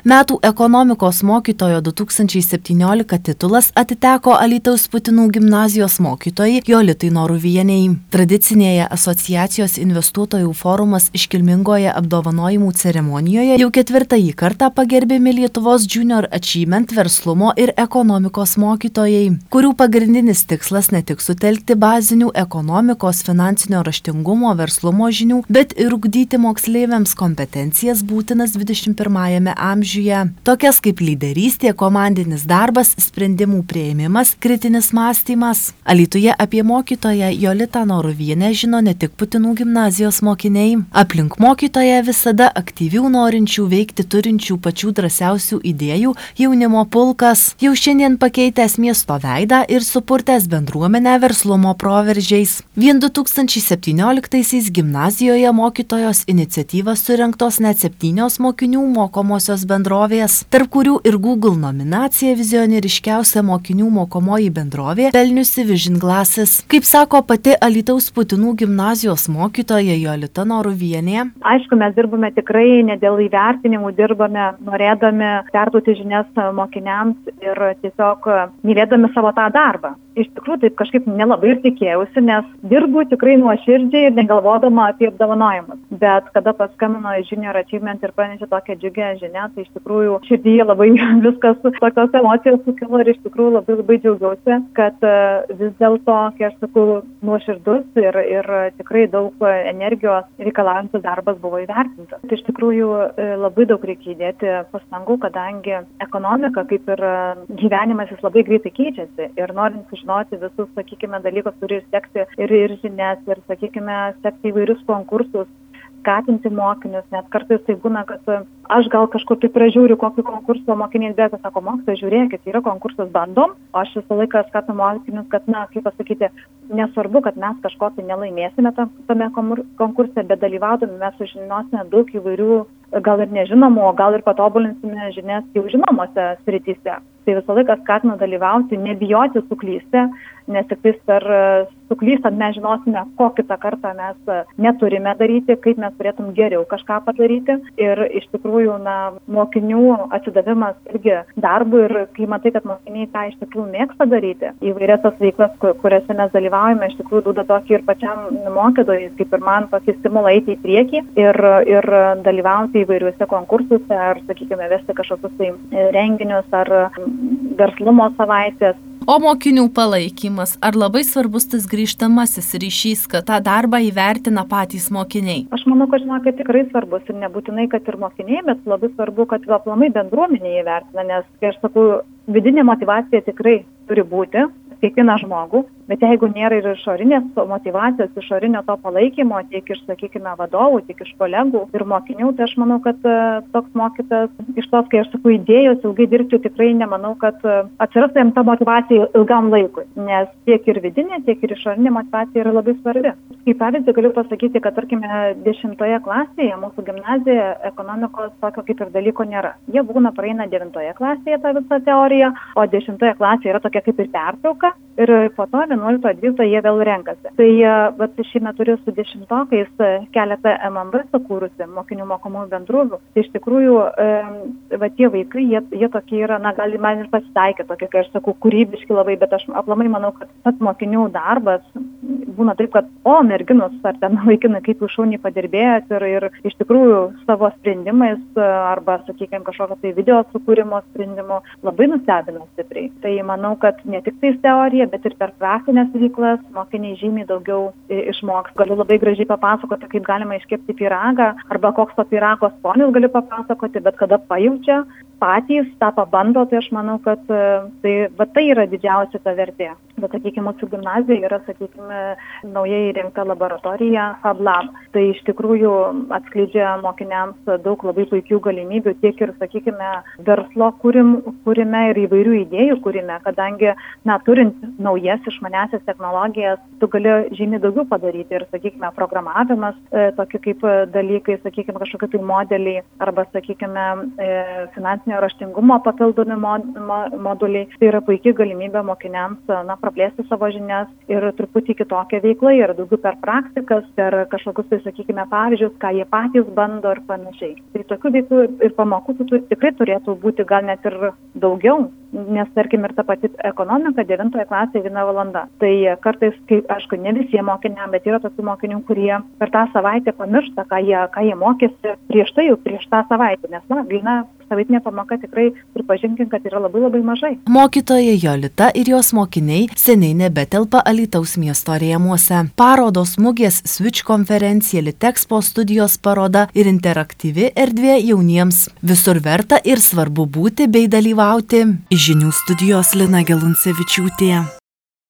Metų ekonomikos mokytojo 2017 titulas atiteko Alytaus Putinų gimnazijos mokytojai Jolitai Noruvienei. Tradicinėje asociacijos investuotojų forumas iškilmingoje apdovanojimų ceremonijoje jau ketvirtąjį kartą pagerbiami Lietuvos Junior Achievement verslumo ir ekonomikos mokytojai, kurių pagrindinis tikslas ne tik sutelkti bazinių ekonomikos, finansinio raštingumo, verslumo žinių, bet ir ugdyti moksleiviams kompetencijas būtinas 21 amžiuje. Tokias kaip lyderystė, komandinis darbas, sprendimų priėmimas, kritinis mąstymas. Alytuje apie mokytoją Jolitą Noruvienę žino ne tik Putinų gimnazijos mokiniai. Aplink mokytoją visada aktyvių norinčių veikti turinčių pačių drąsiausių idėjų jaunimo pulkas, jau šiandien pakeitęs miesto veidą ir supurtęs bendruomenę verslumo proveržiais. Vien 2017-aisiais gimnazijoje mokytojos iniciatyvas surengtos net 7 mokinių mokomosios bendrovės, tarp kurių ir Google nominacija vizionieriškiausia mokinių mokomoji bendrovė pelniusi Vision Glasses. Kaip sako pati Alytaus Putinų gimnazijos mokytoja Jolita Noruvienė. Aišku, mes dirbame tikrai ne dėl įvertinimų, dirbame norėdami perduoti žinias mokiniams ir tiesiog mylėdami savo tą darbą. Iš tikrųjų, taip kažkaip nelabai ir tikėjausi, nes dirbu tikrai nuoširdžiai ir negalvodama apie apdovanojimus. Bet kada paskambino į Junior Achievement ir pranešė tokią džiugią žinią, tai iš tikrųjų širdyje labai viskas tokios emocijos sukilo ir iš tikrųjų labai džiaugiausi, kad vis dėlto, kai aš sakau, nuoširdus ir tikrai daug energijos reikalaujantis darbas buvo įvertintas. Tai iš tikrųjų labai daug reikia įdėti pastangų, kadangi ekonomika, kaip ir gyvenimas, jis labai greitai keičiasi ir norint sužinoti visus, sakykime, dalykus, turi ir sekti ir žinias, ir, sakykime, sekti įvairius konkursus, skatinti mokinius, net kartais tai būna, kad aš gal kažkur tai pražiūriu kokį konkursą, mokiniai bėga, sako, mokytoja, žiūrėkit, yra konkursas, bandom, o aš visą laiką skatinu mokinius, kad, kaip pasakyti, nesvarbu, kad mes kažko tai nelaimėsime tame konkurse, bet dalyvaudami mes sužinosime daug įvairių, gal ir nežinomų, o gal ir patobulinsime žinias jau žinomose srityse. Tai visą laiką skatinu dalyvauti, nebijoti suklysti, nes tik per suklystant mes žinosime, ko kitą kartą mes neturime daryti, kaip mes turėtum geriau kažką padaryti. Ir iš tikrųjų, mokinių atsidavimas irgi darbui ir kai matai, kad mokiniai tą iš tikrųjų mėgsta daryti, įvairias tas veiklas, kuriuose mes dalyvaujame, iš tikrųjų duoda tokį ir pačiam mokytojui, kaip ir man, tokį stimulą eiti į priekį ir dalyvauti įvairiuose konkursuose ar, sakykime, vesti kažkokius tai renginius ar verslumo savaitės. O mokinių palaikymas, ar labai svarbus tas grįžtamasis ryšys, kad tą darbą įvertina patys mokiniai? Aš manau, kad tikrai svarbus ir nebūtinai, kad ir mokiniai, bet labai svarbu, kad aplamai bendruomenė įvertina, nes, kai aš sakau, vidinė motyvacija tikrai turi būti kiekvieną žmogų, bet jeigu nėra ir išorinės motyvacijos, išorinio to palaikymo, tiek iš, sakykime, vadovų, tiek iš kolegų ir mokinių, tai aš manau, kad toks mokytas iš tos, kai aš sakau, idėjos ilgai dirbti, tikrai nemanau, kad atsirastų jam ta motyvacija ilgam laikui, nes tiek ir vidinė, tiek ir išorinė motyvacija yra labai svarbi. Kaip pavyzdį galiu pasakyti, kad, tarkime, 10 klasėje mūsų gimnazijoje ekonomikos tokio kaip ir dalyko nėra. Jie praeina 9 klasėje tą visą teoriją, o 10 klasėje yra tokia kaip ir pertrauka ir po to 11-12 jie vėl renkasi. Tai šiemet turiu su 10-okais keletą MMB sukūrusi, mokinių mokomųjų bendrovių. Tai iš tikrųjų, tie vaikai, jie tokie yra, gal man ir pasitaikė tokie, kai aš sakau, kūrybiški labai, bet aš aplamai manau, kad pats mokinių darbas būna taip, kad merginos ar ten vaikinai kaip jūs šauniai padirbėjot ir iš tikrųjų savo sprendimais arba, sakykime, kažkokio tai video sukūrimo sprendimu labai nustebino stipriai. Tai manau, kad ne tik tais teorija, bet ir per praktinės veiklas mokiniai žymiai daugiau išmoks. Galiu labai gražiai papasakoti, kaip galima iškepti pyragą arba koks to pyrago skonis galiu papasakoti, bet kada pajaučia patys tą pabando, tai aš manau, kad tai yra didžiausia ta vertė. Bet, sakykime, mūsų gimnazija yra, sakykime, naujai įrengta laboratorija FabLab. Tai iš tikrųjų atskleidžia mokiniams daug labai puikių galimybių, tiek ir, sakykime, verslo kūrime ir įvairių idėjų kūrime, kadangi, turint naujas išmaniasias technologijas, tu gali žymiai daugiau padaryti ir, sakykime, programavimas, tokie kaip dalykai, sakykime, kažkokie tai modeliai arba, sakykime, finansinio raštingumo papildomi moduliai. Tai yra puikia galimybė mokiniams, praplėsti savo žinias ir truputį kitokia veikla yra daugiau per praktikas, per kažkokius, tai sakykime, pavyzdžius, ką jie patys bando ir panašiai. Tai tokių veiklų ir pamokų tikrai turėtų būti gal net ir daugiau, nes tarkim ir ta pati ekonomika 9 klasėje 1 valanda. Tai kartais, aišku, ne visiems mokiniams, bet yra tokių mokinių, kurie per tą savaitę pamiršta, ką jie mokėsi prieš tą savaitę, nes viena savaitinė pamoka tikrai pripažinkim, kad yra labai labai mažai. Mokytoja Jolita ir jos mokiniai seniai nebetelpa Alytaus miesto rėmuose. Parodos, mugės, Switch konferencija, Litexpo studijos paroda ir interaktyvi erdvė jauniems. Visur verta ir svarbu būti bei dalyvauti. Iš žinių studijos Lina Geluncevičiūtė.